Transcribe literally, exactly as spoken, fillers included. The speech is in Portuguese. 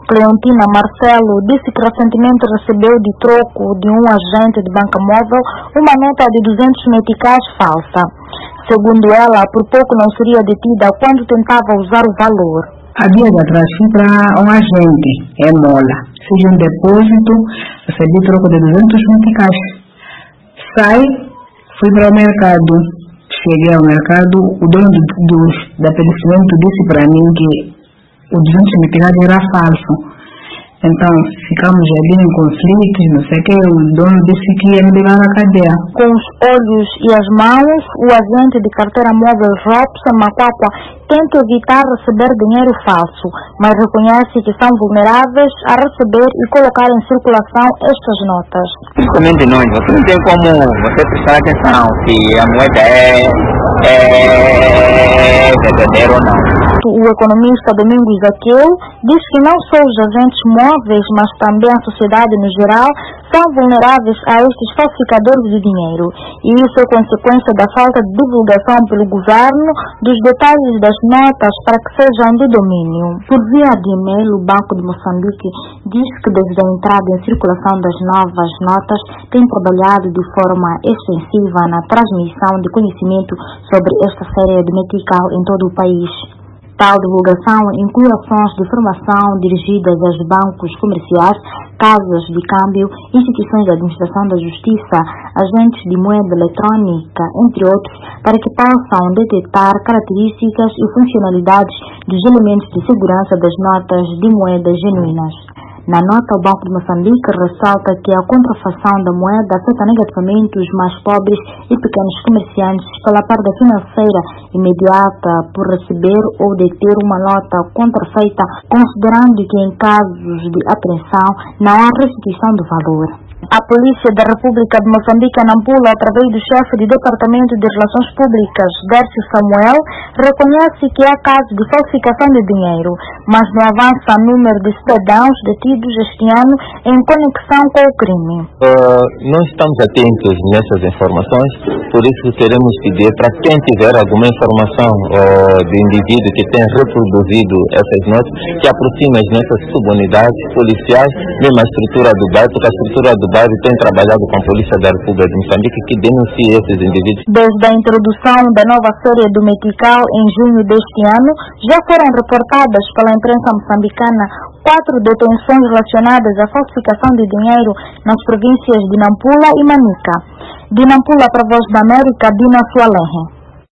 Cleontina Marcelo disse que recentemente recebeu de troco de um agente de banca móvel uma nota de duzentos meticais falsa. Segundo ela, por pouco não seria detida quando tentava usar o valor. Há dias atrás fui para um agente, é Mola. Fiz um depósito, recebi troco de duzentos meticais. Sai, fui para o mercado. Cheguei ao mercado, o dono do, do, da estabelecimento disse para mim que o duzentos meticais era falso. Então, ficamos ali em conflitos, não sei o que, o dono disse que ia me levar à cadeia. Com os olhos e as mãos, o agente de carteira móvel Robson Macuacua tenta evitar receber dinheiro falso, mas reconhece que são vulneráveis a receber e colocar em circulação estas notas. Principalmente nós, você não tem como você prestar atenção se a moeda é, é verdadeira ou não. O economista Domingos Aqueu diz que não só os agentes móveis, mas também a sociedade no geral, são vulneráveis a estes falsificadores de dinheiro. E isso é consequência da falta de divulgação pelo governo dos detalhes das notas para que sejam do domínio. Por via de e-mail, o Banco de Moçambique diz que desde a entrada em circulação das novas notas tem trabalhado de forma extensiva na transmissão de conhecimento sobre esta série de metical em todo o país. Tal divulgação inclui ações de formação dirigidas aos bancos comerciais, casas de câmbio, instituições de administração da justiça, agentes de moeda eletrônica, entre outros, para que possam detectar características e funcionalidades dos elementos de segurança das notas de moedas genuínas. Na nota, o Banco de Moçambique ressalta que a contrafação da moeda afeta negativamente os mais pobres e pequenos comerciantes pela perda financeira imediata por receber ou deter uma nota contrafeita, considerando que em casos de apreensão não há restituição do valor. A Polícia da República de Moçambique, Nampula, através do chefe do Departamento de Relações Públicas, Dércio Samuel, reconhece que há casos de falsificação de dinheiro, mas não avança o número de cidadãos detidos este ano em conexão com o crime. Uh, nós estamos atentos nessas informações, por isso queremos pedir para quem tiver alguma informação uh, de indivíduo que tenha reproduzido essas notas, que aproxime as nossas subunidades policiais, mesmo a estrutura do bairro, porque a estrutura do bairro tem trabalhado com a Polícia da República de Moçambique que denuncie esses indivíduos. Desde a introdução da nova série do metical em junho deste ano, já foram reportadas pela imprensa moçambicana quatro detenções relacionadas à falsificação de dinheiro nas províncias de Nampula e Manica. De Nampula para a Voz da América, Dina Sualenhe.